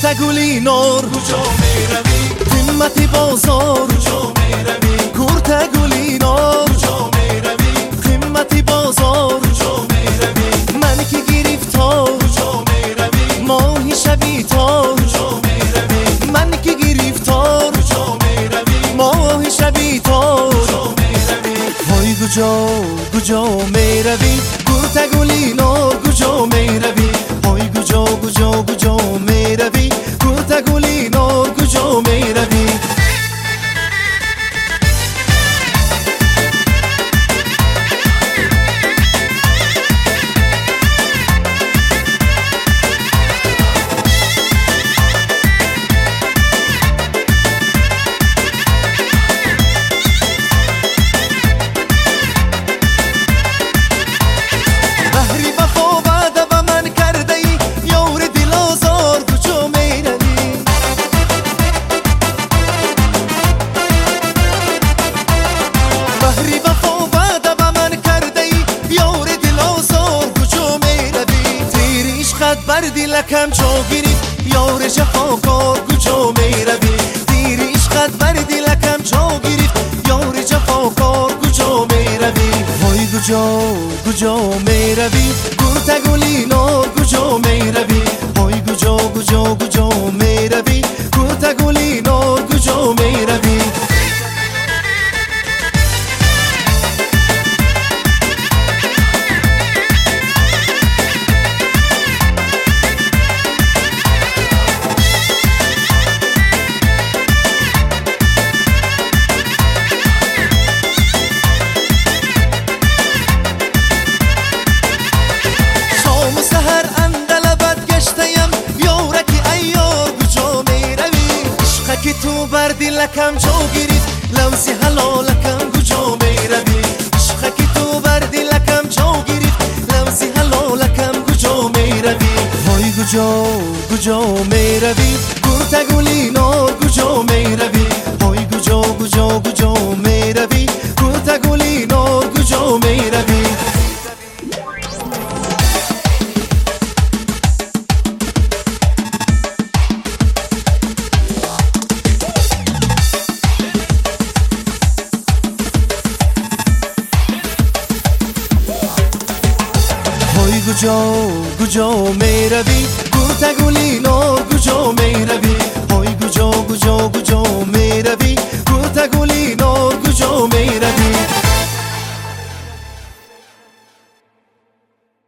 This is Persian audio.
گورتگولینور کجا میروی؟ قیمتی بازار کجا میروی؟ گورتگولینور کجا میروی؟ قیمتی بازار کجا میروی؟ من که گرفتار کجا میروی؟ ماهی شبی تار کجا میروی؟ من که گرفتار کجا میروی؟ ماهی شبی تار کجا میروی؟ وای کجا میروی گورتگولینور کجا میروی وای کجا میروی گورتگولینور کجا میروی بر دلکم جا گرفت یار جفاکار کجا میروی دیر عشقت بر دلکم جا گرفت یار جفاکار کجا میروی وای کجا میروی گورتگولینور کجا میروی وای کجا میروی گورتگولینور کجا میروی که تو بر دلکم جا گرفت لوزی حلالکم کجا میروی عشقه که تو بر دلکم جا گرفت لوزی حلالکم کجا میروی وای کجا میروی گورتگولینور کجا میروی وای کجا میروی گورتگولینور کجا میروی کجا میروی گورتگولینور کجا میروی وای کجا میروی